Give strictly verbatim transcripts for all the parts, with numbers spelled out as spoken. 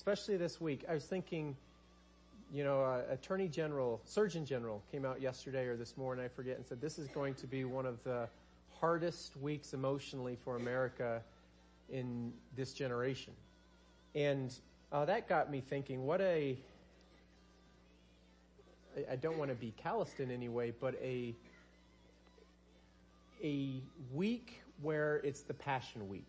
especially this week. I was thinking, you know, uh, Attorney General, Surgeon General came out yesterday or this morning, I forget, and said this is going to be one of the hardest weeks emotionally for America in this generation. And uh, that got me thinking, what a, I don't want to be calloused in any way, but a, a week where it's the Passion Week.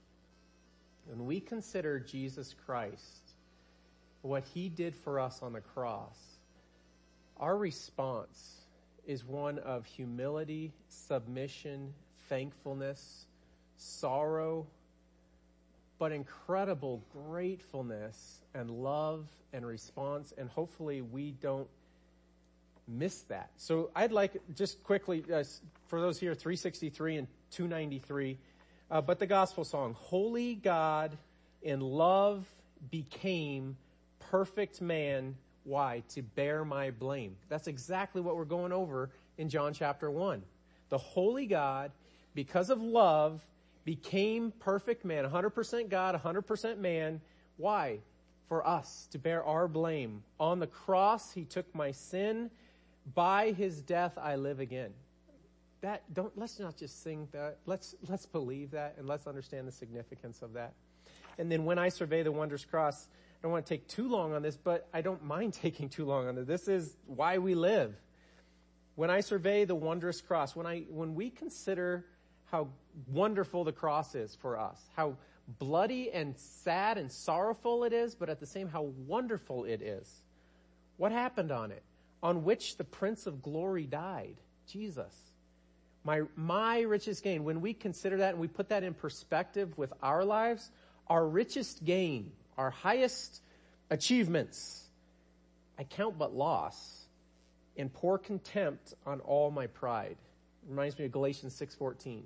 When we consider Jesus Christ, what he did for us on the cross, our response is one of humility, submission, thankfulness, sorrow, but incredible gratefulness and love and response, and hopefully we don't miss that. So I'd like, just quickly, uh, for those here, three sixty-three and two ninety-three, uh, but the gospel song, Holy God in love became perfect man. Why? To bear my blame. That's exactly what we're going over in John chapter one. The holy God, because of love, became perfect man, one hundred percent God, one hundred percent man. Why? For us, to bear our blame. On the cross, he took my sin. By his death, I live again. That, don't, let's not just sing that. Let's, let's believe that and let's understand the significance of that. And then when I survey the wondrous cross, I don't want to take too long on this, but I don't mind taking too long on this. This is why we live. When I survey the wondrous cross, when I, when we consider how wonderful the cross is for us, how bloody and sad and sorrowful it is, but at the same, how wonderful it is. What happened on it? On which the Prince of Glory died, Jesus. My, my richest gain. When we consider that and we put that in perspective with our lives, our richest gain, our highest achievements, I count but loss and pour contempt on all my pride. It reminds me of Galatians six fourteen.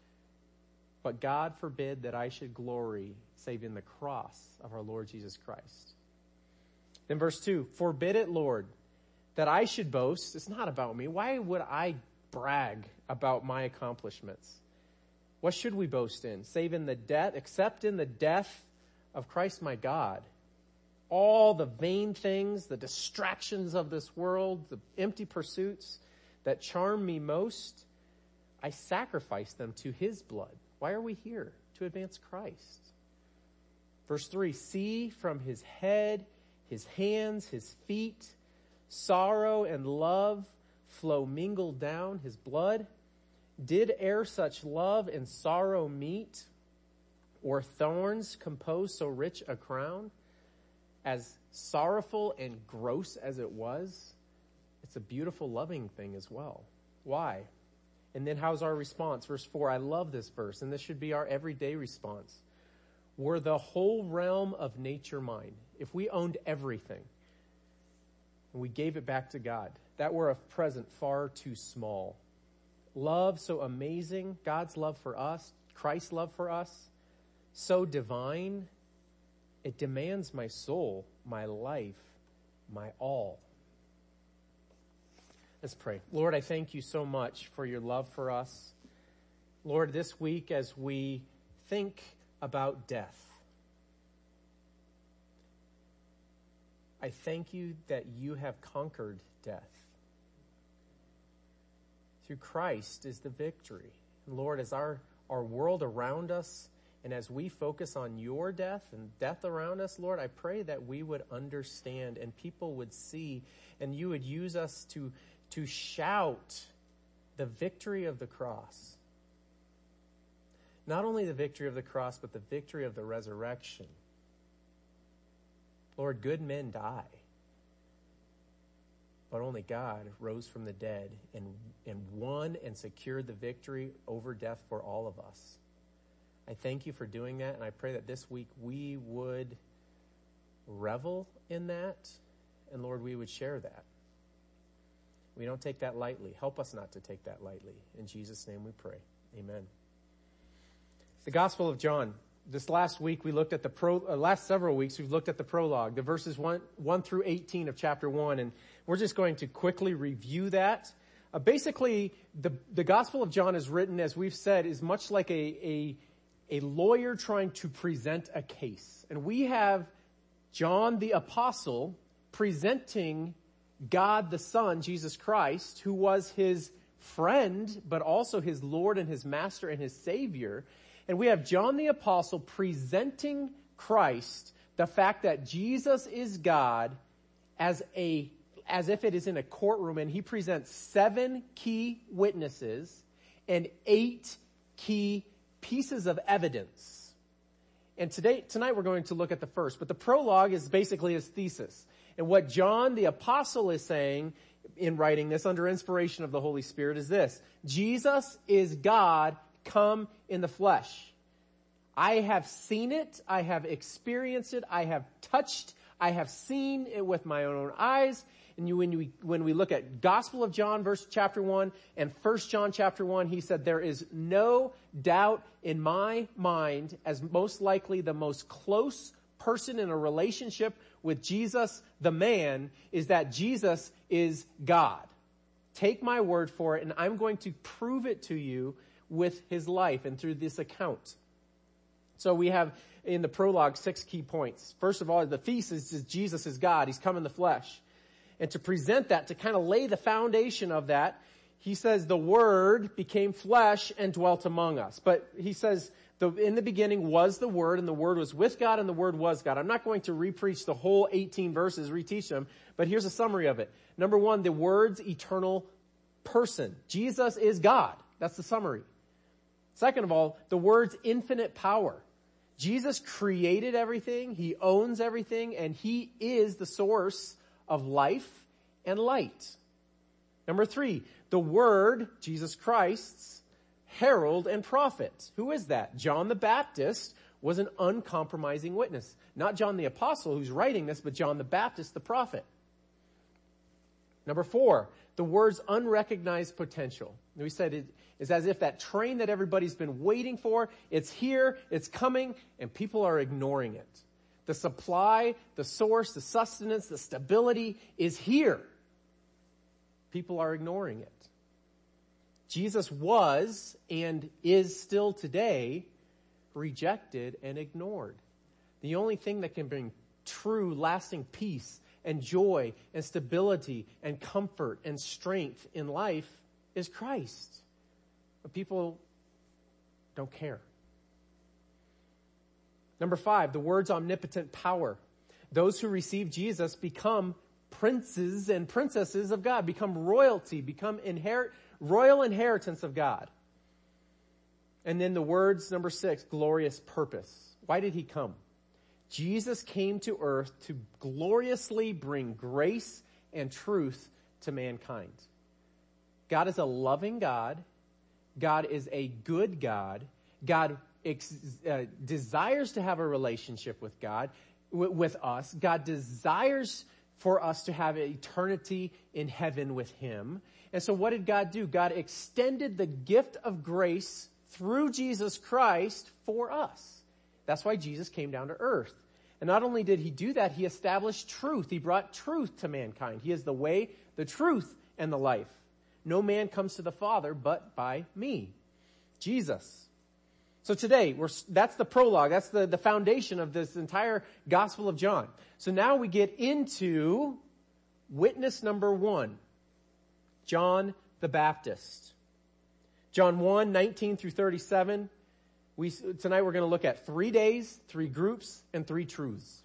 But God forbid that I should glory save in the cross of our Lord Jesus Christ. Then verse two, forbid it, Lord, that I should boast. It's not about me. Why would I brag about my accomplishments? What should we boast in? Save in the death, except in the death of Christ my God. All the vain things, the distractions of this world, the empty pursuits that charm me most, I sacrifice them to his blood. Why are we here? To advance Christ. Verse three, see from his head, his hands, his feet, sorrow and love flow mingled down his blood. Did e'er such love and sorrow meet, or thorns compose so rich a crown? As sorrowful and gross as it was, it's a beautiful, loving thing as well. Why? And then how's our response? Verse four, I love this verse, and this should be our everyday response. Were the whole realm of nature mine, if we owned everything, and we gave it back to God, that were a present far too small. Love so amazing, God's love for us, Christ's love for us, so divine, it demands my soul, my life, my all. Let's pray. Lord, I thank you so much for your love for us. Lord, this week as we think about death, I thank you that you have conquered death. Through Christ is the victory. And Lord, as our, our world around us, and as we focus on your death and death around us, Lord, I pray that we would understand and people would see, and you would use us to, to shout the victory of the cross. Not only the victory of the cross, but the victory of the resurrection. Lord, good men die, but only God rose from the dead and, and won and secured the victory over death for all of us. I thank you for doing that, and I pray that this week we would revel in that, and Lord, we would share that. We don't take that lightly. Help us not to take that lightly. In Jesus' name we pray. Amen. The Gospel of John. This last week we looked at the pro, uh, last several weeks we've looked at the prologue, the verses one, one through eighteen of chapter one, and we're just going to quickly review that. Uh, basically, the, the Gospel of John is written, as we've said, is much like a, a, a lawyer trying to present a case. And we have John the Apostle presenting God the Son, Jesus Christ, who was his friend, but also his Lord and his Master and his Savior. And we have John the Apostle presenting Christ, the fact that Jesus is God, as a as if it is in a courtroom, and he presents seven key witnesses and eight key pieces of evidence. And today, tonight we're going to look at the first, but the prologue is basically his thesis. And what John the Apostle is saying in writing this under inspiration of the Holy Spirit is this: Jesus is God come in the flesh. I have seen it, I have experienced it, I have touched, I have seen it with my own eyes. And you, when we, when we look at Gospel of John, verse chapter one, and First John chapter one, he said, there is no doubt in my mind, as most likely the most close person in a relationship with Jesus, the man, is that Jesus is God. Take my word for it, and I'm going to prove it to you with his life and through this account. So we have in the prologue six key points. First of all, the thesis is Jesus is God. He's come in the flesh. And to present that, to kind of lay the foundation of that, he says the Word became flesh and dwelt among us. But he says, the, in the beginning was the Word, and the Word was with God, and the Word was God. I'm not going to repreach the whole eighteen verses, reteach them, but here's a summary of it. Number one, the Word's eternal person. Jesus is God. That's the summary. Second of all, the Word's infinite power. Jesus created everything, he owns everything, and he is the source of life and light. Number three, the Word, Jesus Christ's herald and prophet. Who is that? John the Baptist was an uncompromising witness. Not John the Apostle who's writing this, but John the Baptist, the prophet. Number four, the Word's unrecognized potential. We said it is as if that train that everybody's been waiting for, it's here, it's coming, and people are ignoring it. The supply, the source, the sustenance, the stability is here. People are ignoring it. Jesus was and is still today rejected and ignored. The only thing that can bring true, lasting peace and joy and stability and comfort and strength in life is Christ. But people don't care. Number five, the Word's omnipotent power. Those who receive Jesus become princes and princesses of God, become royalty, become inherit, royal inheritance of God. And then the Word's, number six, glorious purpose. Why did he come? Jesus came to earth to gloriously bring grace and truth to mankind. God is a loving God. God is a good God. God ex- uh, desires to have a relationship with God, w- with us. God desires for us to have eternity in heaven with him. And so what did God do? God extended the gift of grace through Jesus Christ for us. That's why Jesus came down to earth. And not only did he do that, he established truth. He brought truth to mankind. He is the way, the truth, and the life. No man comes to the Father but by me, Jesus. So today, we're, that's the prologue. That's the, the foundation of this entire Gospel of John. So now we get into witness number one, John the Baptist. John one, nineteen through thirty-seven. We, tonight we're going to look at three days, three groups, and three truths.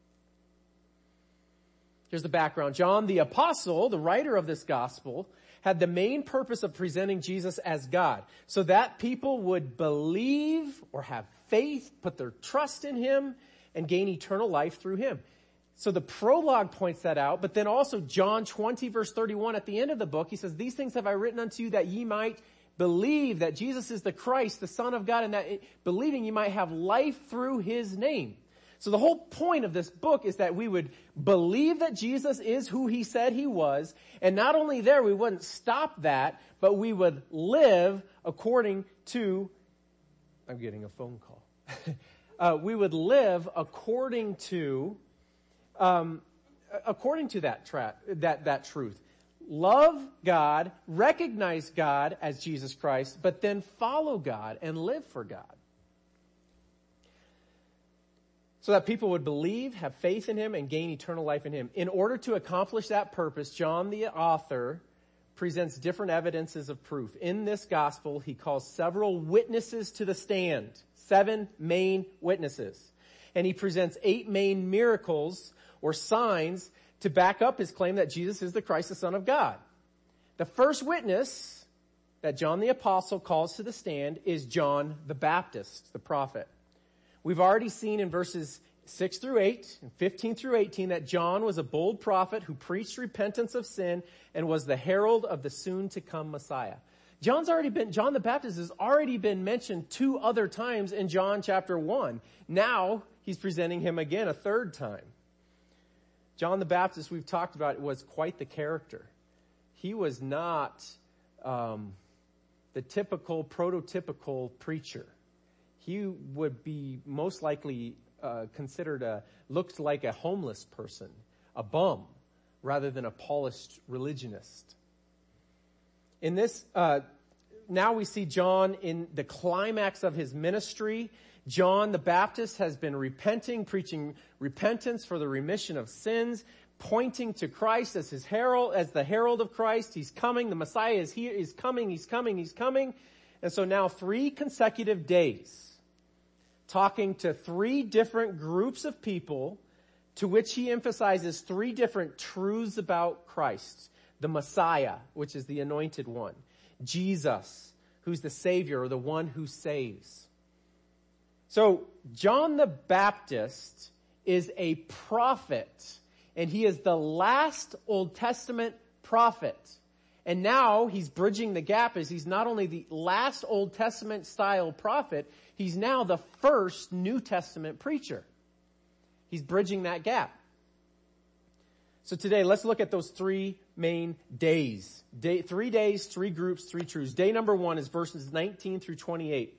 Here's the background. John the Apostle, the writer of this Gospel, had the main purpose of presenting Jesus as God, so that people would believe or have faith, put their trust in him, and gain eternal life through him. So the prologue points that out, but then also John twenty verse thirty-one at the end of the book, he says, these things have I written unto you that ye might believe that Jesus is the Christ, the Son of God, and that believing you might have life through his name. So the whole point of this book is that we would believe that Jesus is who he said he was. And not only there, we wouldn't stop that, but we would live according to, I'm getting a phone call. uh, we would live according to, um, according to that, tra- that, that truth. Love God, recognize God as Jesus Christ, but then follow God and live for God. so that people would believe, have faith in him, and gain eternal life in him. In order to accomplish that purpose, John the author presents different evidences of proof. In this gospel, he calls several witnesses to the stand, seven main witnesses. And he presents eight main miracles or signs to back up his claim that Jesus is the Christ, the Son of God. The first witness that John the Apostle calls to the stand is John the Baptist, the prophet. We've already seen in verses six through eight and fifteen through eighteen that John was a bold prophet who preached repentance of sin and was the herald of the soon-to-come Messiah. John's already been, John the Baptist has already been mentioned two other times in John chapter one. Now he's presenting him again a third time. John the Baptist, we've talked about, was quite the character. He was not um, the typical, prototypical preacher. He would be most likely uh, considered a, looked like a homeless person, a bum, rather than a polished religionist. In this, uh, now we see John in the climax of his ministry. John the Baptist has been repenting, preaching repentance for the remission of sins, pointing to Christ as his herald, as the herald of Christ. He's coming. The Messiah is here. He's coming. He's coming. He's coming. And so now three consecutive days, talking to three different groups of people, to which he emphasizes three different truths about Christ. The Messiah, which is the anointed one. Jesus, who's the Savior or the one who saves. So John the Baptist is a prophet, and he is the last Old Testament prophet. And now he's bridging the gap as he's not only the last Old Testament style prophet, he's now the first New Testament preacher. He's bridging that gap. So today, let's look at those three main days. Day, three days, three groups, three truths. Day number one is verses nineteen through twenty-eight.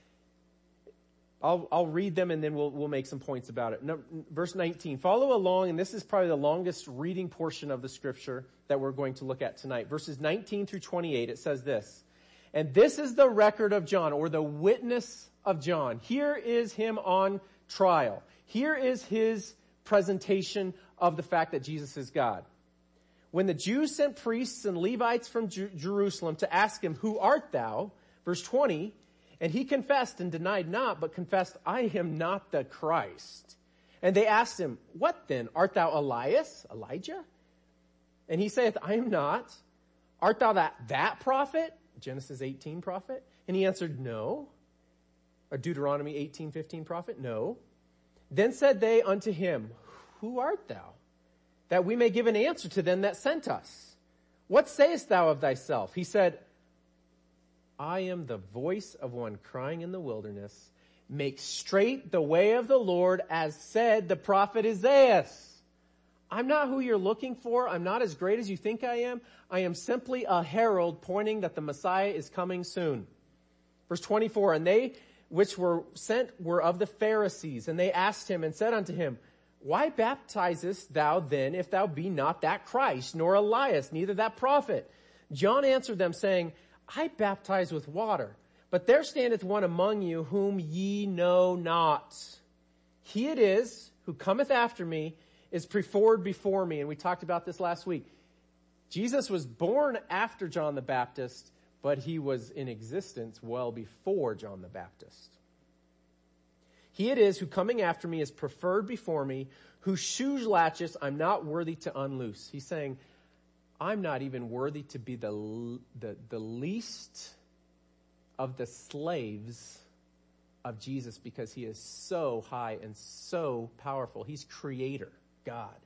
I'll, I'll read them and then we'll, we'll make some points about it. No, verse nineteen, follow along, and this is probably the longest reading portion of the scripture that we're going to look at tonight. Verses nineteen through twenty-eight, it says this, and this is the record of John, or the witness of John. Here is him on trial. Here is his presentation of the fact that Jesus is God. When the Jews sent priests and Levites from Ju- Jerusalem to ask him, who art thou? Verse twenty, and he confessed and denied not, but confessed, I am not the Christ. And they asked him, what then? Art thou Elias, Elijah? And he saith, I am not. Art thou that, that prophet? Genesis eighteen prophet? And he answered, no. Or Deuteronomy eighteen fifteen prophet? No. Then said they unto him, who art thou? That we may give an answer to them that sent us. What sayest thou of thyself? He said, I am the voice of one crying in the wilderness, make straight the way of the Lord, as said the prophet Isaiah. I'm not who you're looking for. I'm not as great as you think I am. I am simply a herald pointing that the Messiah is coming soon. Verse twenty-four, and they which were sent were of the Pharisees, and they asked him and said unto him, why baptizest thou then, if thou be not that Christ, nor Elias, neither that prophet? John answered them, saying, I baptize with water, but there standeth one among you whom ye know not. He it is who cometh after me, is preferred before me. And we talked about this last week. Jesus was born after John the Baptist, but he was in existence well before John the Baptist. He it is who coming after me is preferred before me, whose shoes latches I'm not worthy to unloose. He's saying, I'm not even worthy to be the, the, the least of the slaves of Jesus, because he is so high and so powerful. He's creator, God.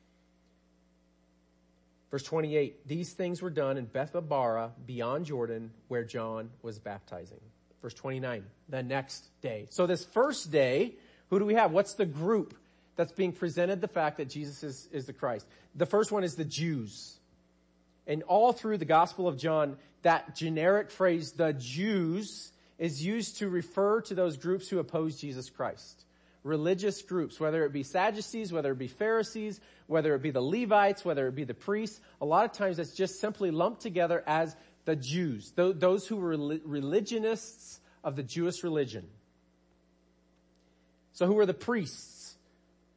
Verse twenty-eight, these things were done in Bethabara beyond Jordan, where John was baptizing. Verse twenty-nine, the next day. So this first day, who do we have? What's the group that's being presented the fact that Jesus is, is the Christ? The first one is the Jews. And all through the Gospel of John, that generic phrase, the Jews, is used to refer to those groups who oppose Jesus Christ. Religious groups, whether it be Sadducees, whether it be Pharisees, whether it be the Levites, whether it be the priests. A lot of times it's just simply lumped together as the Jews, those who were religionists of the Jewish religion. So who were the priests?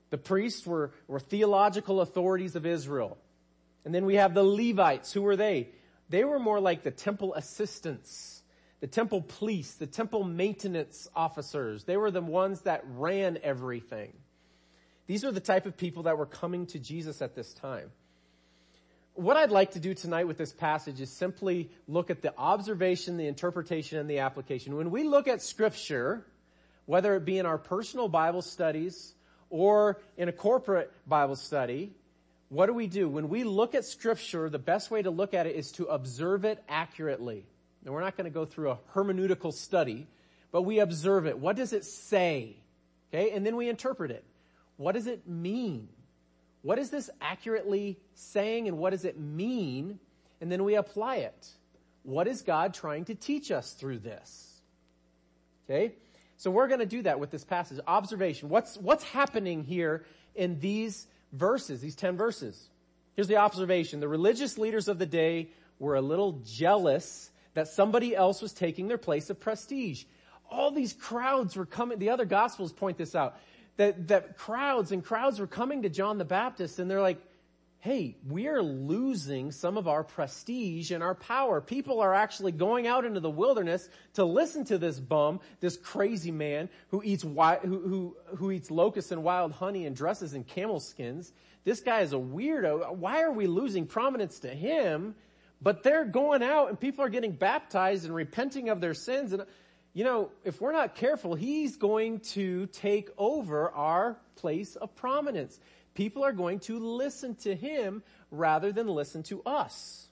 The priests were, were theological authorities of Israel. And then we have the Levites. Who were they? They were more like the temple assistants, the temple police, the temple maintenance officers. They were the ones that ran everything. These are the type of people that were coming to Jesus at this time. What I'd like to do tonight with this passage is simply look at the observation, the interpretation, and the application. When we look at Scripture, whether it be in our personal Bible studies or in a corporate Bible study, what do we do? When we look at Scripture, the best way to look at it is to observe it accurately. Now, we're not going to go through a hermeneutical study, but we observe it. What does it say? Okay, and then we interpret it. What does it mean? What is this accurately saying, and what does it mean? And then we apply it. What is God trying to teach us through this? Okay? So we're going to do that with this passage. Observation. What's, what's happening here in these verses, these ten verses? Here's the observation. The religious leaders of the day were a little jealous that somebody else was taking their place of prestige. All these crowds were coming. The other Gospels point this out. That, that crowds and crowds were coming to John the Baptist, and they're like, hey, we're losing some of our prestige and our power. People are actually going out into the wilderness to listen to this bum, this crazy man who eats wi- who, who, who eats locusts and wild honey and dresses in camel skins. This guy is a weirdo. Why are we losing prominence to him? But they're going out and people are getting baptized and repenting of their sins. And you know, if we're not careful, he's going to take over our place of prominence. People are going to listen to him rather than listen to us.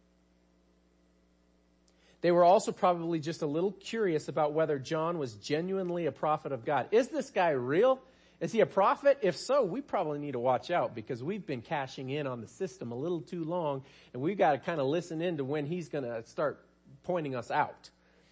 They were also probably just a little curious about whether John was genuinely a prophet of God. Is this guy real? Is he a prophet? If so, we probably need to watch out because we've been cashing in on the system a little too long, and we've got to kind of listen in to when he's going to start pointing us out.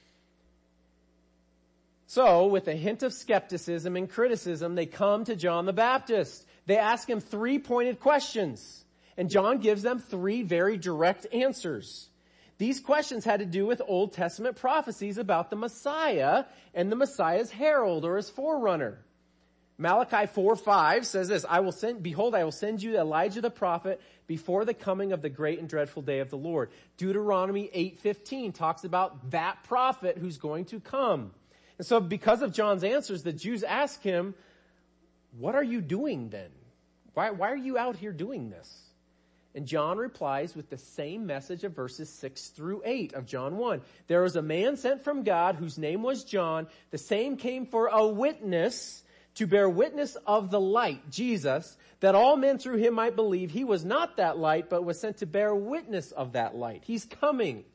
So, with a hint of skepticism and criticism, they come to John the Baptist. They ask him three pointed questions, and John gives them three very direct answers. These questions had to do with Old Testament prophecies about the Messiah and the Messiah's herald or his forerunner. Malachi four five says this, I will send, behold, I will send you Elijah the prophet before the coming of the great and dreadful day of the Lord. Deuteronomy eight fifteen talks about that prophet who's going to come. And so because of John's answers, the Jews ask him, what are you doing then? Why, why are you out here doing this? And John replies with the same message of verses six through eight of John one. There was a man sent from God whose name was John. The same came for a witness, to bear witness of the light, Jesus, that all men through him might believe he was not that light, but was sent to bear witness of that light. He's coming.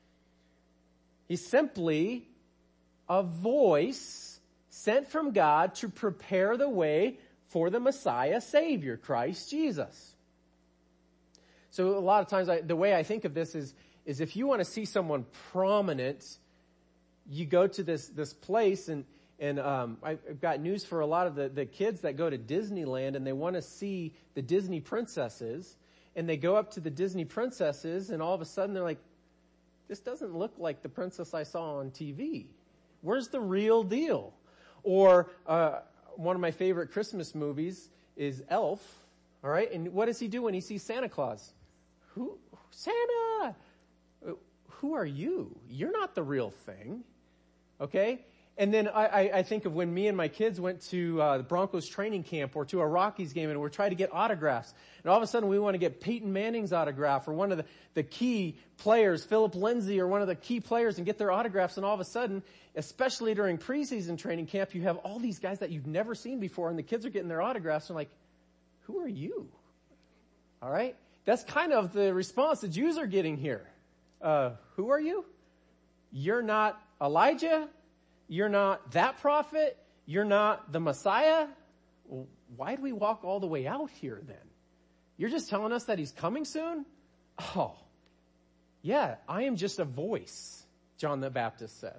He's simply a voice sent from God to prepare the way for the Messiah Savior, Christ Jesus. So a lot of times I, the way I think of this is, is if you want to see someone prominent, you go to this, this place and, and, um, I've got news for a lot of the, the kids that go to Disneyland and they want to see the Disney princesses, and they go up to the Disney princesses and all of a sudden they're like, this doesn't look like the princess I saw on T V. Where's the real deal? Or, uh, one of my favorite Christmas movies is Elf. All right. And what does he do when he sees Santa Claus? Who, Santa? Who are you? You're not the real thing. Okay. And then I, I, I think of when me and my kids went to uh, the Broncos training camp or to a Rockies game and we're trying to get autographs. And all of a sudden we want to get Peyton Manning's autograph or one of the, the key players, Philip Lindsay or one of the key players, and get their autographs. And all of a sudden, especially during preseason training camp, you have all these guys that you've never seen before and the kids are getting their autographs. And like, who are you? All right. That's kind of the response the Jews are getting here. Uh, who are you? You're not Elijah. You're not that prophet. You're not the Messiah. Well, why do we walk all the way out here then? You're just telling us that he's coming soon? Oh, yeah, I am just a voice, John the Baptist says.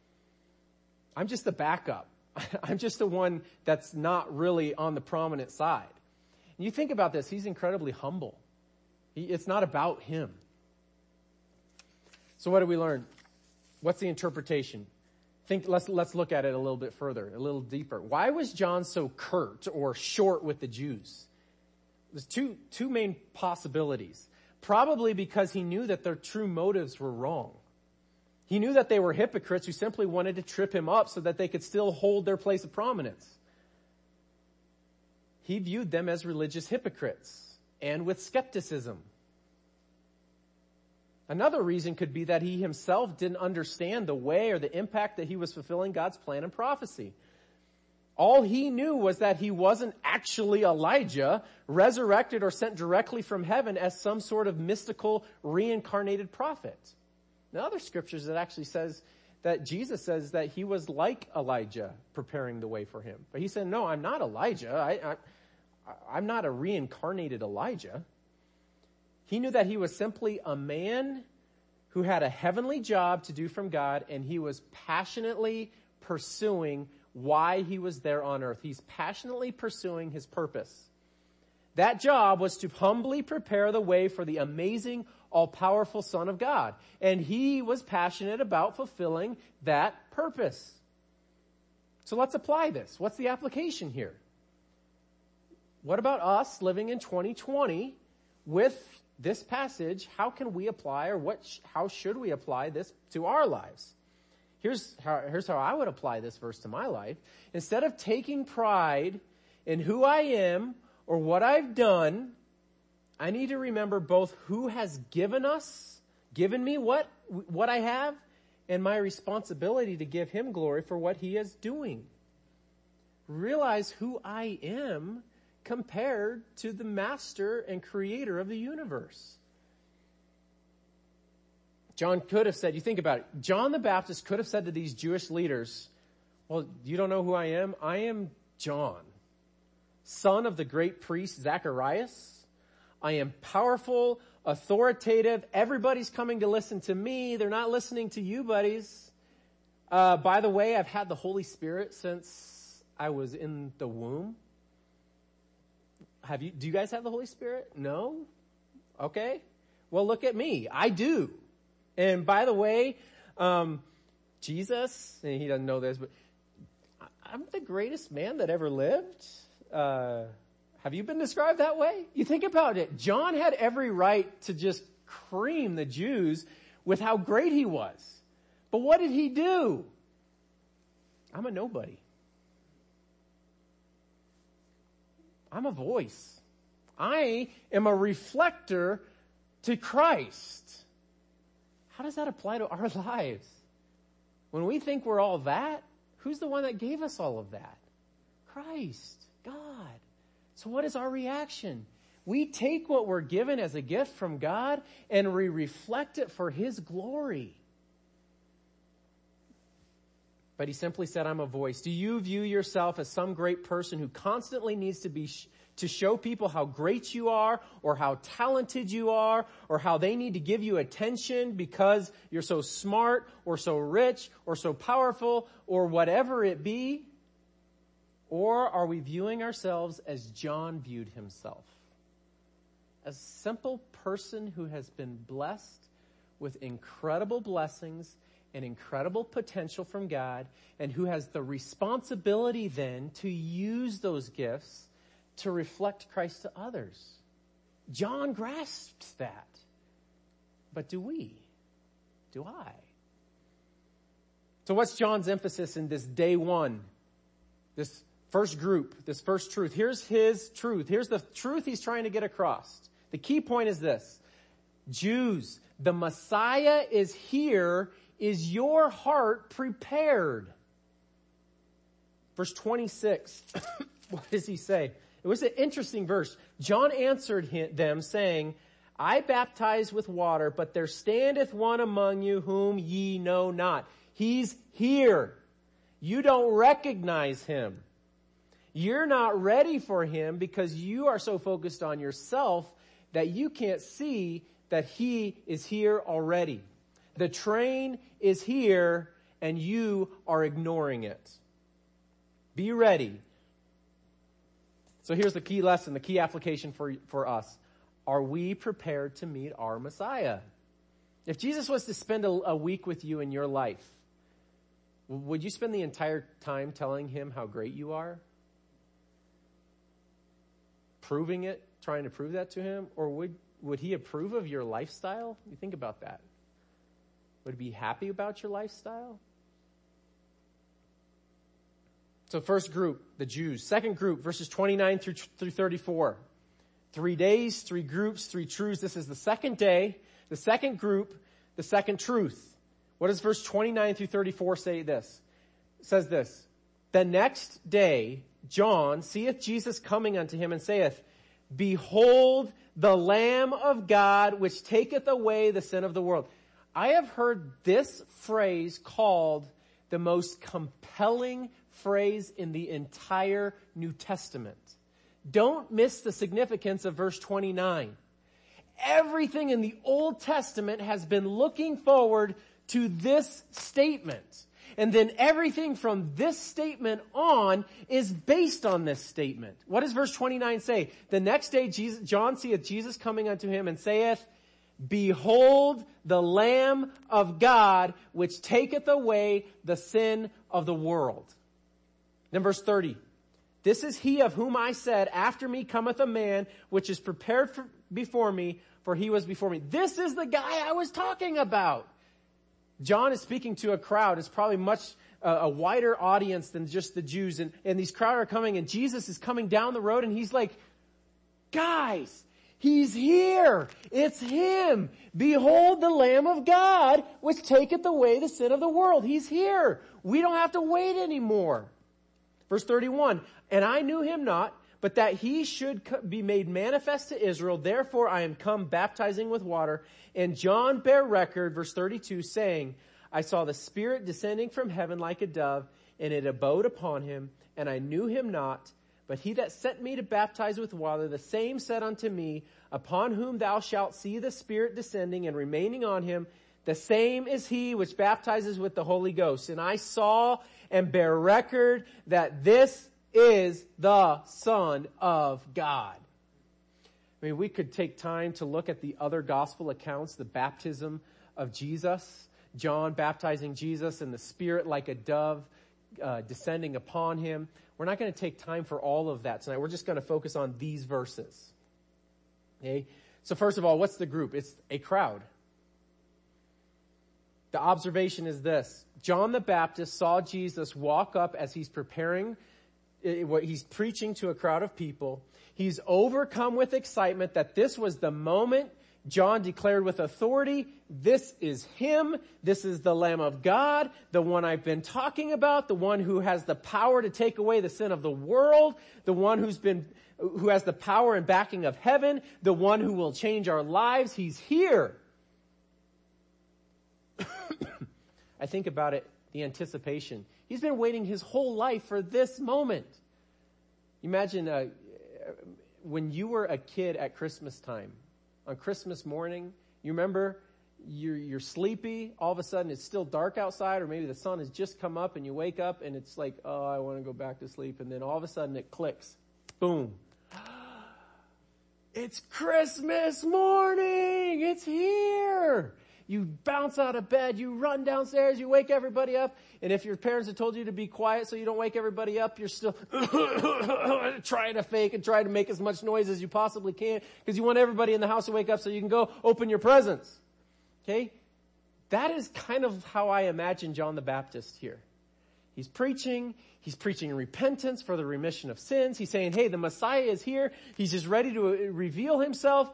I'm just the backup. I'm just the one that's not really on the prominent side. And you think about this, he's incredibly humble. He, it's not about him. So what do we learn? What's the interpretation? think, let's, let's look at it a little bit further, a little deeper. Why was John so curt or short with the Jews? There's two, two main possibilities. Probably because he knew that their true motives were wrong. He knew that they were hypocrites who simply wanted to trip him up so that they could still hold their place of prominence. He viewed them as religious hypocrites and with skepticism. Another reason could be that he himself didn't understand the way or the impact that he was fulfilling God's plan and prophecy. All he knew was that he wasn't actually Elijah, resurrected or sent directly from heaven as some sort of mystical reincarnated prophet. Now, other scriptures that actually says that Jesus says that he was like Elijah preparing the way for him. But he said, no, I'm not Elijah. I, I, I'm not a reincarnated Elijah. He knew that he was simply a man who had a heavenly job to do from God, and he was passionately pursuing why he was there on earth. He's passionately pursuing his purpose. That job was to humbly prepare the way for the amazing, all-powerful Son of God. And he was passionate about fulfilling that purpose. So let's apply this. What's the application here? What about us living in twenty twenty with this passage? How can we apply, or what? Sh- how should we apply this to our lives? Here's how, here's how I would apply this verse to my life. Instead of taking pride in who I am or what I've done, I need to remember both who has given us, given me what, what I have, and my responsibility to give him glory for what he is doing. Realize who I am compared to the master and creator of the universe. John could have said, you think about it, John the Baptist could have said to these Jewish leaders, well, you don't know who I am? I am John, son of the great priest Zacharias. I am powerful, authoritative. Everybody's coming to listen to me. They're not listening to you, buddies. Uh, by the way, I've had the Holy Spirit since I was in the womb. Have you, do you guys have the Holy Spirit? No? Okay. Well, look at me. I do. And by the way, um, Jesus, and he doesn't know this, but I'm the greatest man that ever lived. Uh, have you been described that way? You think about it. John had every right to just cream the Jews with how great he was. But what did he do? I'm a nobody. I'm a voice. I am a reflector to Christ. How does that apply to our lives? When we think we're all that, who's the one that gave us all of that? Christ, God. So what is our reaction? We take what we're given as a gift from God and we reflect it for his glory. But he simply said, I'm a voice. Do you view yourself as some great person who constantly needs to be sh- to show people how great you are, or how talented you are, or how they need to give you attention because you're so smart or so rich or so powerful or whatever it be? Or are we viewing ourselves as John viewed himself? As a simple person who has been blessed with incredible blessings and incredible potential from God, and who has the responsibility then to use those gifts to reflect Christ to others. John grasps that. But do we? Do I? So what's John's emphasis in this day one? This first group, this first truth. Here's his truth. Here's the truth he's trying to get across. The key point is this. Jews, the Messiah is here. Is your heart prepared? Verse twenty-six. What does he say? It was an interesting verse. John answered him, them saying, I baptize with water, but there standeth one among you whom ye know not. He's here. You don't recognize him. You're not ready for him because you are so focused on yourself that you can't see that he is here already. The train is here and you are ignoring it. Be ready. So here's the key lesson, the key application for, for us. Are we prepared to meet our Messiah? If Jesus was to spend a, a week with you in your life, would you spend the entire time telling him how great you are? Proving it, trying to prove that to him? Or would, would he approve of your lifestyle? You think about that. Would he be happy about your lifestyle? So first group, the Jews. Second group, verses twenty-nine through, through thirty-four. Three days, three groups, three truths. This is the second day, the second group, the second truth. What does verse twenty-nine through thirty-four say this? It says this. The next day, John seeth Jesus coming unto him and saith, Behold the Lamb of God, which taketh away the sin of the world. I have heard this phrase called the most compelling phrase in the entire New Testament. Don't miss the significance of verse twenty-nine. Everything in the Old Testament has been looking forward to this statement. And then everything from this statement on is based on this statement. What does verse twenty-nine say? The next day Jesus, John seeth Jesus coming unto him and saith, Behold the Lamb of God, which taketh away the sin of the world. Then verse thirty. This is he of whom I said, After me cometh a man, which is prepared for, before me, for he was before me. This is the guy I was talking about. John is speaking to a crowd. It's probably much uh, a wider audience than just the Jews. And, and these crowd are coming, and Jesus is coming down the road, and he's like, guys, he's here. It's him. Behold the Lamb of God, which taketh away the sin of the world. He's here. We don't have to wait anymore. Verse thirty-one, and I knew him not, but that he should be made manifest to Israel. Therefore I am come baptizing with water. And John bare record, verse thirty-two, saying, I saw the Spirit descending from heaven like a dove, and it abode upon him, and I knew him not. But he that sent me to baptize with water, the same said unto me, Upon whom thou shalt see the Spirit descending and remaining on him, the same is he which baptizes with the Holy Ghost. And I saw and bear record that this is the Son of God. I mean, we could take time to look at the other gospel accounts, the baptism of Jesus, John baptizing Jesus and the Spirit like a dove uh, descending upon him. We're not going to take time for all of that tonight. We're just going to focus on these verses. Okay? So first of all, what's the group? It's a crowd. The observation is this. John the Baptist saw Jesus walk up as he's preparing, he's preaching to a crowd of people. He's overcome with excitement that this was the moment. John declared with authority, this is him. This is the Lamb of God, the one I've been talking about, the one who has the power to take away the sin of the world, the one who's been, who has the power and backing of heaven, the one who will change our lives. He's here. I think about it, the anticipation. He's been waiting his whole life for this moment. Imagine uh, when you were a kid at Christmas time, on Christmas morning, you remember you're, you're sleepy, all of a sudden it's still dark outside, or maybe the sun has just come up and you wake up and it's like, oh, I want to go back to sleep. And then all of a sudden it clicks. Boom. It's Christmas morning. It's here. You bounce out of bed, you run downstairs, you wake everybody up, and if your parents have told you to be quiet so you don't wake everybody up, you're still trying to fake and trying to make as much noise as you possibly can because you want everybody in the house to wake up so you can go open your presents. Okay? That is kind of how I imagine John the Baptist here. He's preaching, he's preaching repentance for the remission of sins. He's saying, hey, the Messiah is here. He's just ready to reveal himself.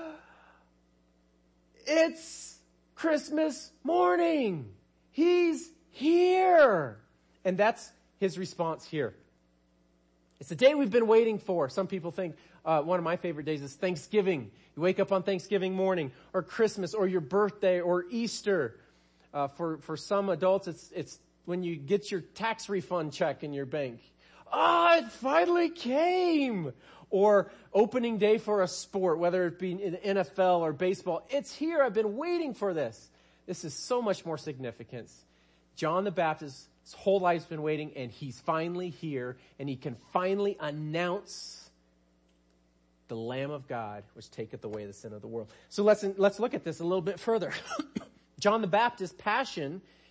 It's Christmas morning. He's here. And that's his response here. It's the day we've been waiting for. Some people think uh, one of my favorite days is Thanksgiving. You wake up on Thanksgiving morning, or Christmas, or your birthday, or Easter. Uh, for, for some adults, it's, it's when you get your tax refund check in your bank. Ah, oh, it finally came. Or opening day for a sport, whether it be in N F L or baseball. It's here. I've been waiting for this. This is so much more significance. John the Baptist, his whole life's been waiting, and he's finally here, and he can finally announce the Lamb of God, which taketh away the sin of the world. So let's, let's look at this a little bit further. John the Baptist's passion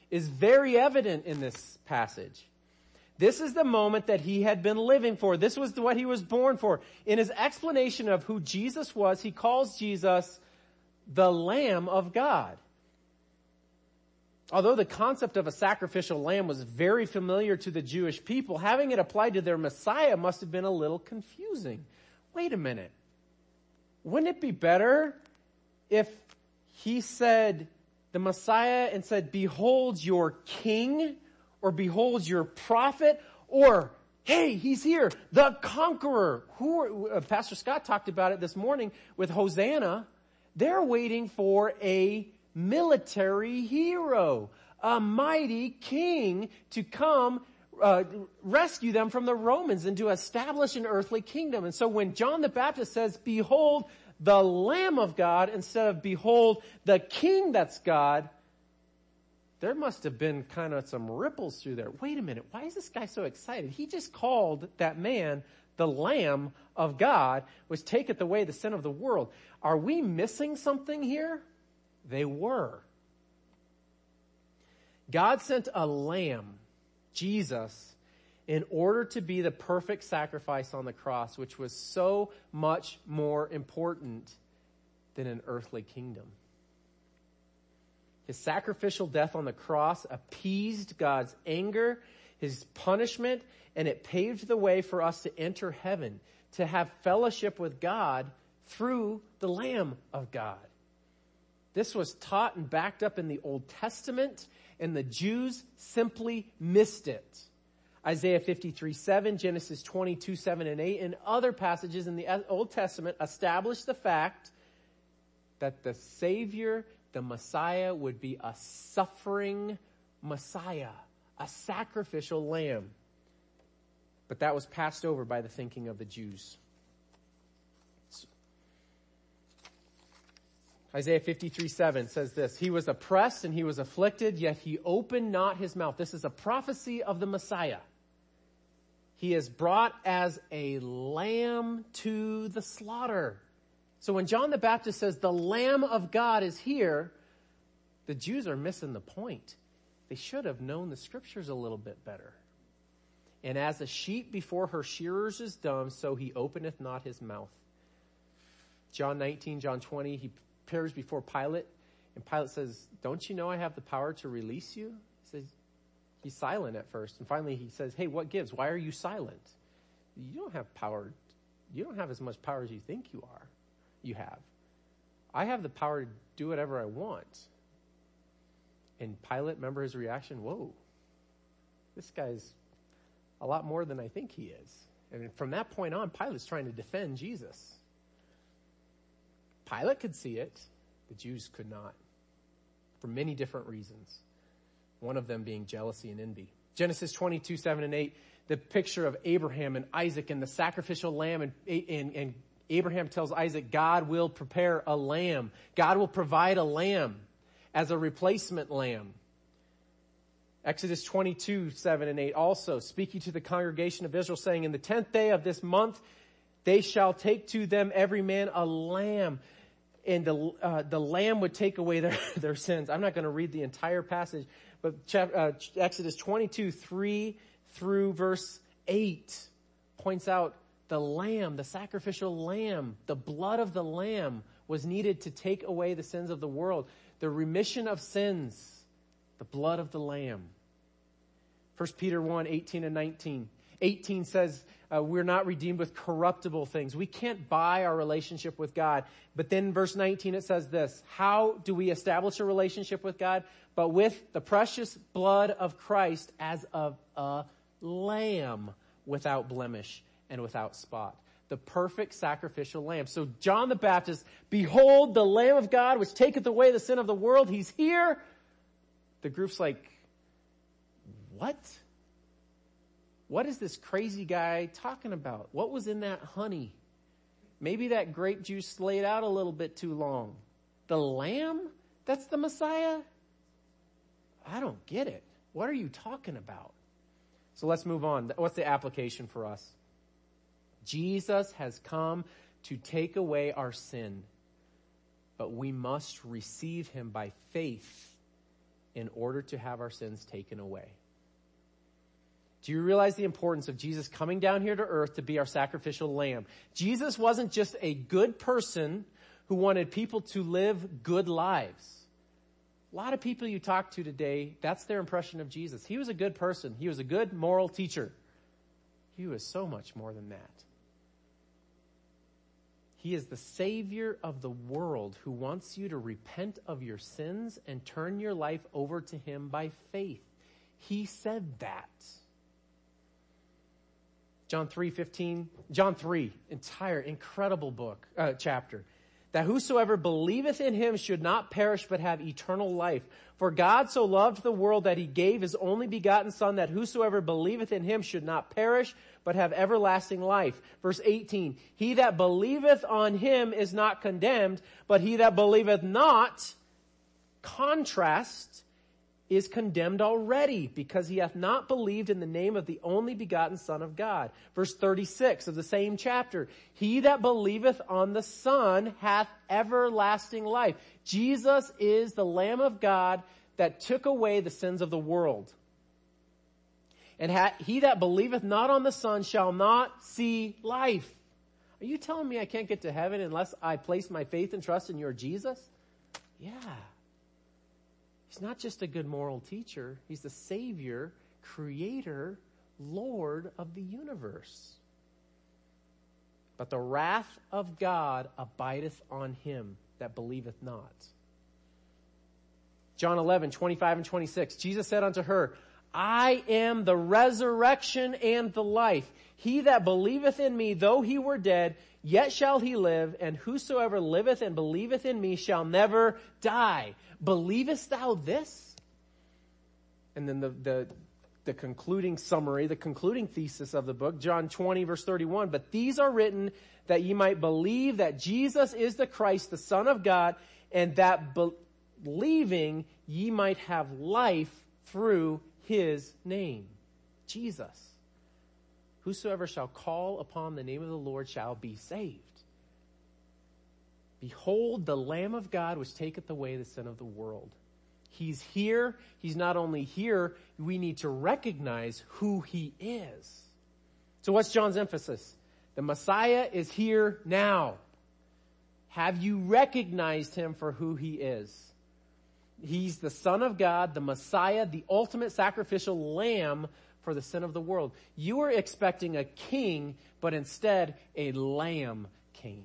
is very evident in this passage. This is the moment that he had been living for. This was what he was born for. In his explanation of who Jesus was, he calls Jesus the Lamb of God. Although the concept of a sacrificial lamb was very familiar to the Jewish people, having it applied to their Messiah must have been a little confusing. Wait a minute. Wouldn't it be better if he said the Messiah and said, behold your king, or behold your prophet, or hey, he's here, the conqueror. Who uh, Pastor Scott talked about it this morning with Hosanna. They're waiting for a military hero, a mighty king to come uh, rescue them from the Romans and to establish an earthly kingdom. And so when John the Baptist says, behold the Lamb of God, instead of behold the king that's God, there must have been kind of some ripples through there. Wait a minute, why is this guy so excited? He just called that man the Lamb of God, which taketh away the sin of the world. Are we missing something here? They were. God sent a lamb, Jesus, in order to be the perfect sacrifice on the cross, which was so much more important than an earthly kingdom. His sacrificial death on the cross appeased God's anger, his punishment, and it paved the way for us to enter heaven, to have fellowship with God through the Lamb of God. This was taught and backed up in the Old Testament, and the Jews simply missed it. Isaiah fifty-three seven, Genesis twenty-two seven and eight, and other passages in the Old Testament establish the fact that the Savior, the Messiah, would be a suffering Messiah, a sacrificial lamb. But that was passed over by the thinking of the Jews. Isaiah fifty-three seven says this, he was oppressed and he was afflicted, yet he opened not his mouth. This is a prophecy of the Messiah. He is brought as a lamb to the slaughter. So when John the Baptist says the Lamb of God is here, the Jews are missing the point. They should have known the scriptures a little bit better. And as a sheep before her shearers is dumb, so he openeth not his mouth. John nineteen, John twenty, he appears before Pilate, and Pilate says, don't you know I have the power to release you? He says, he's silent at first, and finally he says, hey, what gives? Why are you silent? You don't have power. You don't have as much power as you think you are. You have. I have the power to do whatever I want. And Pilate, remember his reaction? Whoa, this guy's a lot more than I think he is. And from that point on, Pilate's trying to defend Jesus. Pilate could see it. The Jews could not. For many different reasons. One of them being jealousy and envy. Genesis twenty-two seven and eight, the picture of Abraham and Isaac and the sacrificial lamb, and, and, and Abraham tells Isaac, God will prepare a lamb. God will provide a lamb as a replacement lamb. Exodus twenty-two seven and eight also, speaking to the congregation of Israel, saying, in the tenth day of this month, they shall take to them every man a lamb, and the uh, the lamb would take away their, their sins. I'm not going to read the entire passage, but chap, uh, Exodus twenty-two three through verse eight points out the lamb, the sacrificial lamb, the blood of the lamb was needed to take away the sins of the world. The remission of sins, the blood of the lamb. First Peter one eighteen and nineteen. eighteen says, uh, we're not redeemed with corruptible things. We can't buy our relationship with God. But then verse nineteen, it says this, how do we establish a relationship with God? But with the precious blood of Christ as of a lamb without blemish and without spot. The perfect sacrificial lamb. So John the Baptist, behold the Lamb of God which taketh away the sin of the world. He's here. The group's like, what? What is this crazy guy talking about? What was in that honey? Maybe that grape juice laid out a little bit too long. The lamb? That's the Messiah? I don't get it. What are you talking about? So let's move on. What's the application for us? Jesus has come to take away our sin, but we must receive him by faith in order to have our sins taken away. Do you realize the importance of Jesus coming down here to earth to be our sacrificial lamb? Jesus wasn't just a good person who wanted people to live good lives. A lot of people you talk to today, that's their impression of Jesus. He was a good person. He was a good moral teacher. He was so much more than that. He is the Savior of the world who wants you to repent of your sins and turn your life over to Him by faith. He said that. John three fifteen, John three, entire incredible book, uh, chapter. That whosoever believeth in Him should not perish but have eternal life. For God so loved the world that He gave His only begotten Son, that whosoever believeth in Him should not perish but have everlasting life. Verse eighteen, he that believeth on Him is not condemned, but he that believeth not, contrast, is condemned already, because he hath not believed in the name of the only begotten Son of God. Verse thirty-six of the same chapter. He that believeth on the Son hath everlasting life. Jesus is the Lamb of God that took away the sins of the world. And ha- he that believeth not on the Son shall not see life. Are you telling me I can't get to heaven unless I place my faith and trust in your Jesus? Yeah. He's not just a good moral teacher. He's the Savior, Creator, Lord of the universe. But the wrath of God abideth on him that believeth not. John eleven, twenty-five and twenty-six. Jesus said unto her, I am the resurrection and the life. He that believeth in me, though he were dead, yet shall he live, and whosoever liveth and believeth in me shall never die. Believest thou this? And then the, the, the concluding summary, the concluding thesis of the book, John twenty, verse thirty-one. But these are written that ye might believe that Jesus is the Christ, the Son of God, and that believing ye might have life through His name. Jesus. Whosoever shall call upon the name of the Lord shall be saved. Behold the Lamb of God which taketh away the sin of the world. He's here. He's not only here, we need to recognize who He is. So what's John's emphasis? The Messiah is here now. Have you recognized Him for who He is? He's the Son of God, the Messiah, the ultimate sacrificial lamb for the sin of the world. You were expecting a king, but instead a lamb came.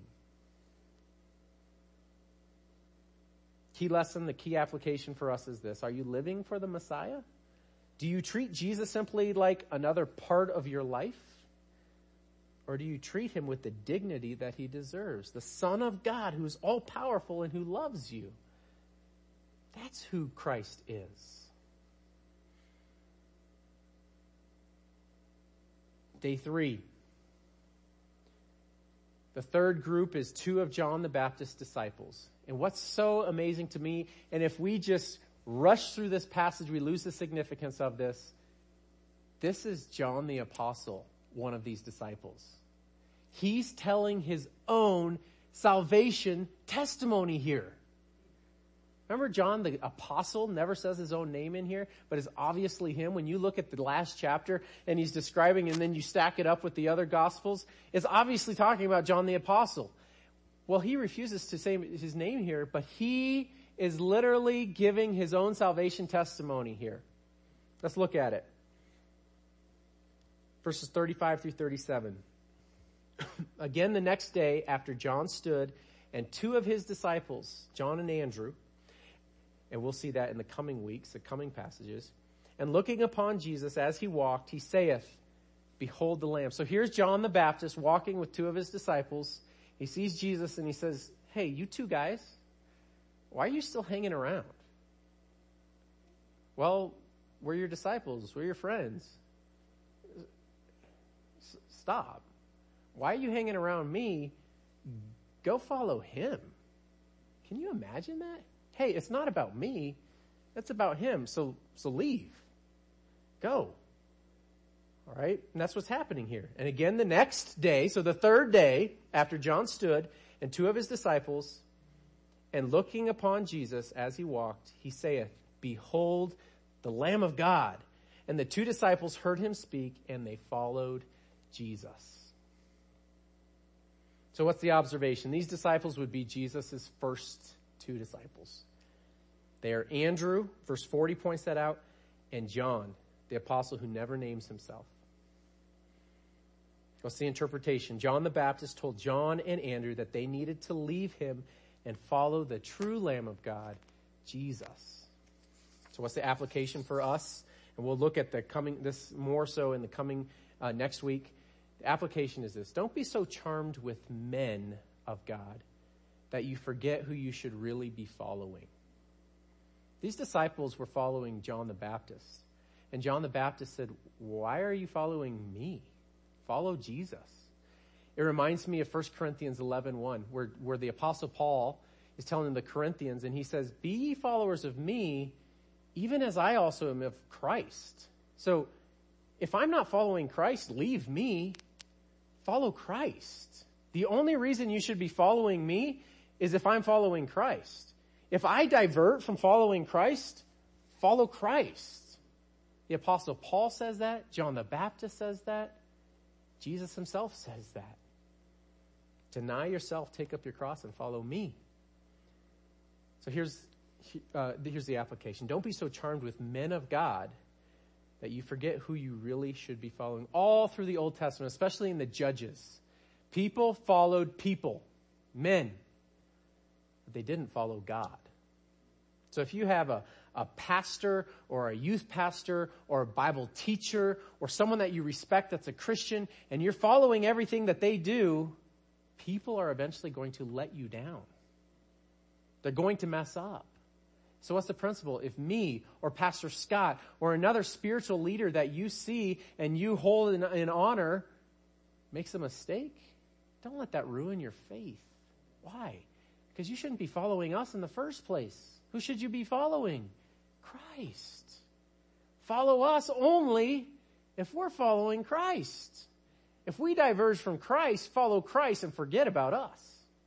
Key lesson, the key application for us is this. Are you living for the Messiah? Do you treat Jesus simply like another part of your life? Or do you treat Him with the dignity that He deserves? The Son of God who's all powerful and who loves you. That's who Christ is. Day three. The third group is two of John the Baptist's disciples. And what's so amazing to me, and if we just rush through this passage, we lose the significance of this. This is John the Apostle, one of these disciples. He's telling his own salvation testimony here. Remember John the Apostle never says his own name in here, but is obviously him. When you look at the last chapter and he's describing, and then you stack it up with the other Gospels, it's obviously talking about John the Apostle. Well, he refuses to say his name here, but he is literally giving his own salvation testimony here. Let's look at it. Verses thirty-five through thirty-seven. Again, the next day after John stood, and two of his disciples, John and Andrew, and we'll see that in the coming weeks, the coming passages, and looking upon Jesus as he walked, he saith, Behold the Lamb. So here's John the Baptist walking with two of his disciples. He sees Jesus and he says, Hey, you two guys, why are you still hanging around? Well, we're your disciples. We're your friends. S- stop. Why are you hanging around me? Go follow Him. Can you imagine that? Hey, it's not about me. It's about Him. So, so leave. Go. All right. And that's what's happening here. And again, the next day, so the third day after John stood and two of his disciples, and looking upon Jesus as he walked, he saith, Behold, the Lamb of God. And the two disciples heard him speak, and they followed Jesus. So what's the observation? These disciples would be Jesus' first two disciples. They are Andrew, verse forty points that out, and John, the apostle who never names himself. What's the interpretation? John the Baptist told John and Andrew that they needed to leave him and follow the true Lamb of God, Jesus. So what's the application for us? And we'll look at the coming, this more so in the coming uh, next week. The application is this. Don't be so charmed with men of God that you forget who you should really be following. These disciples were following John the Baptist. And John the Baptist said, why are you following me? Follow Jesus. It reminds me of First Corinthians eleven one, where, where the Apostle Paul is telling the Corinthians, and he says, be ye followers of me, even as I also am of Christ. So if I'm not following Christ, leave me. Follow Christ. The only reason you should be following me is if I'm following Christ. If I divert from following Christ, follow Christ. The Apostle Paul says that. John the Baptist says that. Jesus himself says that. Deny yourself, take up your cross, and follow me. So here's, uh, here's the application. Don't be so charmed with men of God that you forget who you really should be following. All through the Old Testament, especially in the Judges, people followed people, men, but they didn't follow God. So if you have a, a pastor or a youth pastor or a Bible teacher or someone that you respect that's a Christian and you're following everything that they do, people are eventually going to let you down. They're going to mess up. So what's the principle? If me or Pastor Scott or another spiritual leader that you see and you hold in, in honor makes a mistake, don't let that ruin your faith. Why? Because you shouldn't be following us in the first place. Who should you be following? Christ. Follow us only if we're following Christ. If we diverge from Christ, follow Christ and forget about us.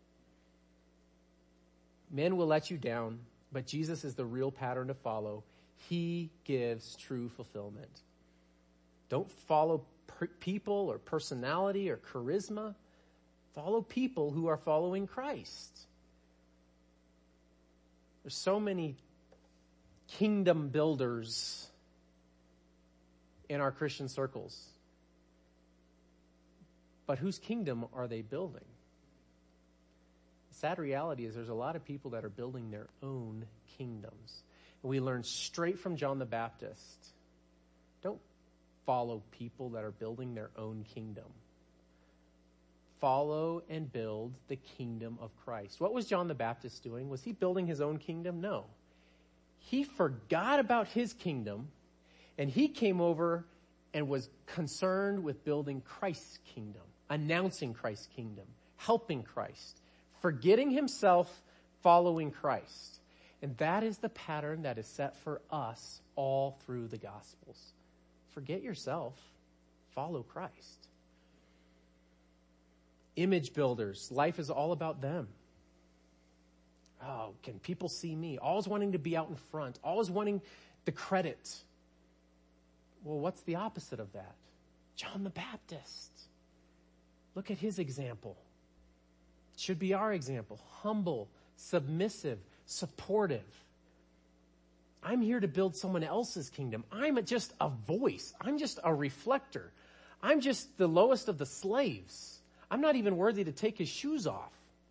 Men will let you down, but Jesus is the real pattern to follow. He gives true fulfillment. Don't follow per- people or personality or charisma. Follow people who are following Christ. There's so many kingdom builders in our Christian circles. But whose kingdom are they building? The sad reality is there's a lot of people that are building their own kingdoms. And we learn straight from John the Baptist. Don't follow people that are building their own kingdom. Follow and build the kingdom of Christ. What was John the Baptist doing? Was he building his own kingdom? No. He forgot about his kingdom, and he came over and was concerned with building Christ's kingdom, announcing Christ's kingdom, helping Christ, forgetting himself, following Christ. And that is the pattern that is set for us all through the Gospels. Forget yourself, follow Christ. Image builders, life is all about them. Oh, can people see me? Always wanting to be out in front, always wanting the credit. Well, what's the opposite of that? John the Baptist. Look at his example. It should be our example. Humble, submissive, supportive. I'm here to build someone else's kingdom. I'm just a voice. I'm just a reflector. I'm just the lowest of the slaves. I'm not even worthy to take his shoes off.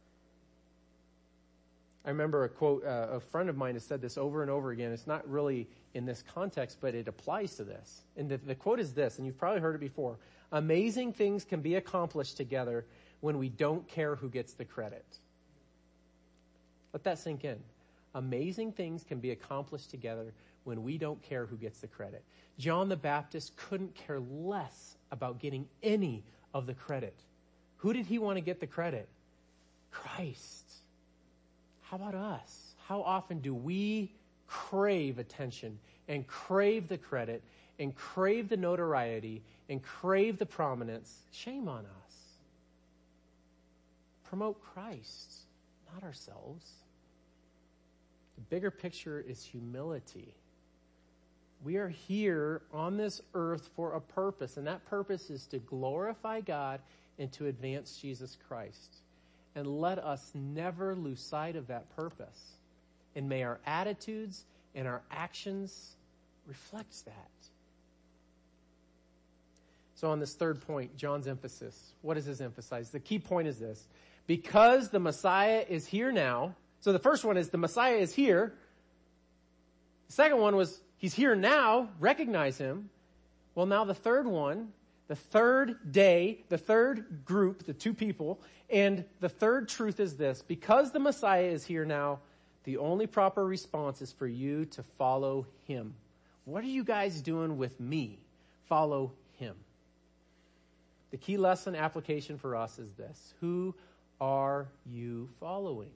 I remember a quote, uh, a friend of mine has said this over and over again. It's not really in this context, but it applies to this. And the, the quote is this, and you've probably heard it before. Amazing things can be accomplished together when we don't care who gets the credit. Let that sink in. Amazing things can be accomplished together when we don't care who gets the credit. John the Baptist couldn't care less about getting any of the credit. Who did he want to get the credit? Christ. How about us? How often do we crave attention and crave the credit and crave the notoriety and crave the prominence? Shame on us. Promote Christ, not ourselves. The bigger picture is humility. We are here on this earth for a purpose, and that purpose is to glorify God and to advance Jesus Christ. And let us never lose sight of that purpose. And may our attitudes and our actions reflect that. So on this third point, John's emphasis, what does his emphasize? The key point is this: because the Messiah is here now. So the first one is the Messiah is here. The second one was he's here now, recognize him. Well, now the third one, the third day, the third group, the two people, and the third truth is this: because the Messiah is here now, the only proper response is for you to follow him. What are you guys doing with me? Follow him. The key lesson application for us is this: who are you following?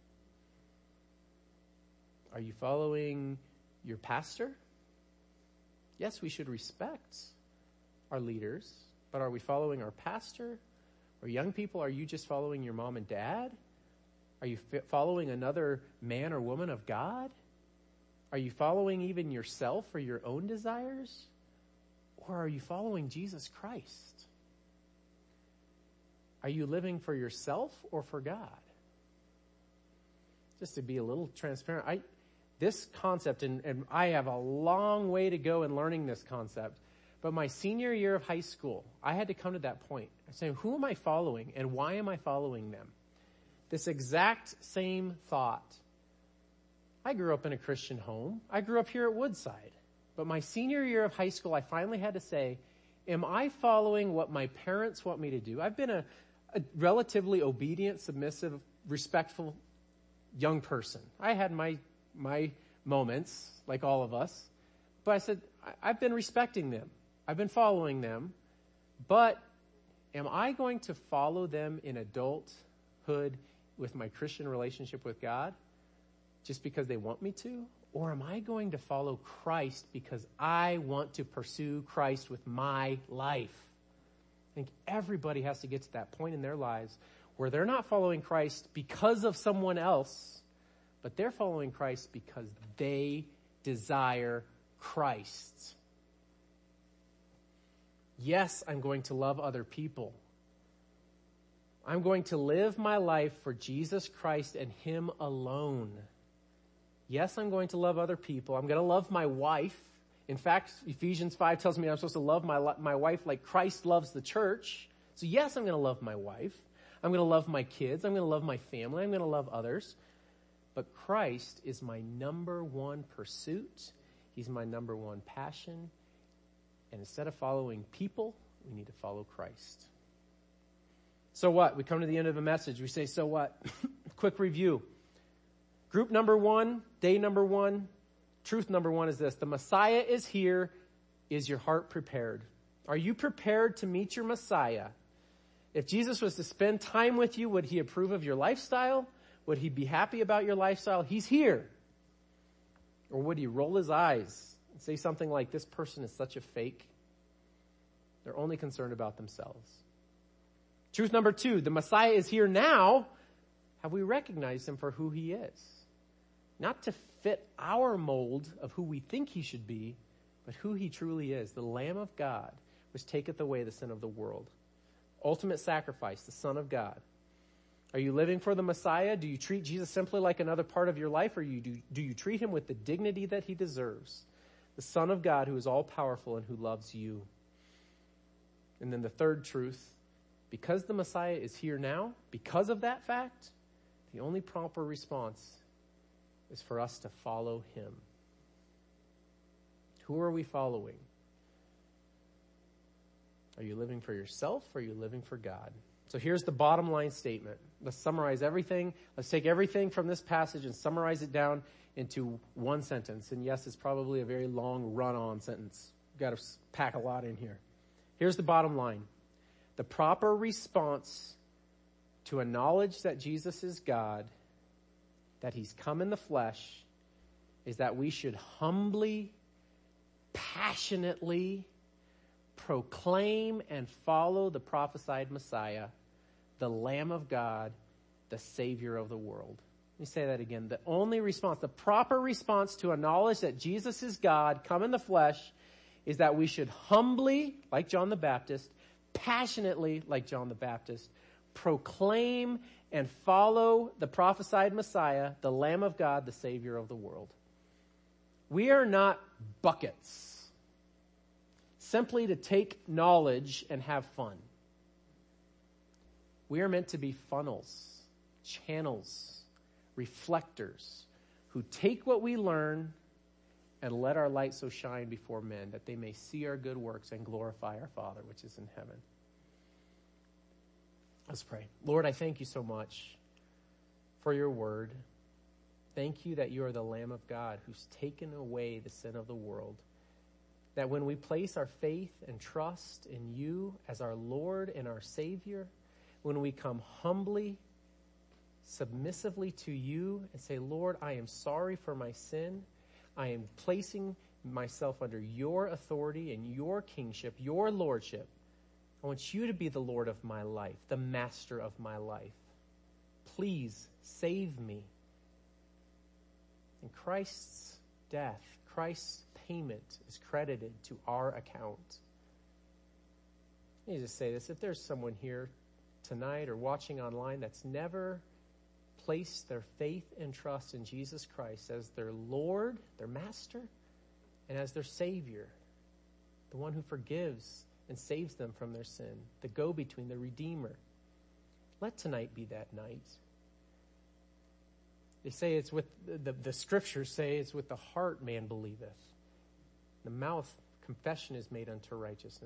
Are you following your pastor? Yes, we should respect our leaders, but are we following our pastor? Or young people, are you just following your mom and dad? Are you f- following another man or woman of God? Are you following even yourself or your own desires? Or are you following Jesus Christ? Are you living for yourself or for God? Just to be a little transparent, I, this concept, and, and I have a long way to go in learning this concept, but my senior year of high school, I had to come to that point. I'm saying, who am I following and why am I following them? This exact same thought. I grew up in a Christian home. I grew up here at Woodside. But my senior year of high school, I finally had to say, am I following what my parents want me to do? I've been a, a relatively obedient, submissive, respectful young person. I had my my moments, like all of us. But I said, I, I've been respecting them. I've been following them. But am I going to follow them in adulthood with my Christian relationship with God just because they want me to? Or am I going to follow Christ because I want to pursue Christ with my life? I think everybody has to get to that point in their lives where they're not following Christ because of someone else, but they're following Christ because they desire Christ. Yes, I'm going to love other people. I'm going to live my life for Jesus Christ and him alone. Yes, I'm going to love other people. I'm going to love my wife. In fact, Ephesians five tells me I'm supposed to love my, my wife like Christ loves the church. So yes, I'm going to love my wife. I'm going to love my kids. I'm going to love my family. I'm going to love others. But Christ is my number one pursuit. He's my number one passion. And instead of following people, we need to follow Christ. So what? We come to the end of a message. We say, so what? Quick review. Group number one, day number one, truth number one is this: the Messiah is here. Is your heart prepared? Are you prepared to meet your Messiah? If Jesus was to spend time with you, would he approve of your lifestyle? Would he be happy about your lifestyle? He's here. Or would he roll his eyes and say something like, this person is such a fake? They're only concerned about themselves. Truth number two, the Messiah is here now. Have we recognized him for who he is? Not to fit our mold of who we think he should be, but who he truly is, the Lamb of God, which taketh away the sin of the world. Ultimate sacrifice, the Son of God. Are you living for the Messiah? Do you treat Jesus simply like another part of your life, or you do, do you treat him with the dignity that he deserves? The Son of God who is all-powerful and who loves you. And then the third truth, because the Messiah is here now, because of that fact, the only proper response is for us to follow him. Who are we following? Are you living for yourself, or are you living for God? So here's the bottom line statement. Let's summarize everything. Let's take everything from this passage and summarize it down into one sentence. And yes, it's probably a very long run-on sentence. We've got to pack a lot in here. Here's the bottom line. The proper response to a knowledge that Jesus is God, that he's come in the flesh, is that we should humbly, passionately proclaim and follow the prophesied Messiah, the Lamb of God, the Savior of the world. Let me say that again. The only response, the proper response to a knowledge that Jesus is God, come in the flesh, is that we should humbly, like John the Baptist, passionately, like John the Baptist, proclaim and follow the prophesied Messiah, the Lamb of God, the Savior of the world. We are not buckets, simply to take knowledge and have fun. We are meant to be funnels, channels, reflectors, who take what we learn and let our light so shine before men that they may see our good works and glorify our Father which is in heaven. Let's pray. Lord, I thank you so much for your word. Thank you that you are the Lamb of God who's taken away the sin of the world. That when we place our faith and trust in you as our Lord and our Savior, when we come humbly, submissively to you and say, Lord, I am sorry for my sin. I am placing myself under your authority and your kingship, your lordship. I want you to be the Lord of my life, the master of my life. Please save me. And Christ's death, Christ's payment is credited to our account. Let me just say this. If there's someone here tonight or watching online that's never placed their faith and trust in Jesus Christ as their Lord, their master, and as their Savior, the one who forgives and saves them from their sin, the go-between, the Redeemer. Let tonight be that night. They say it's with, the, the scriptures say it's with the heart man believeth. The mouth confession is made unto righteousness.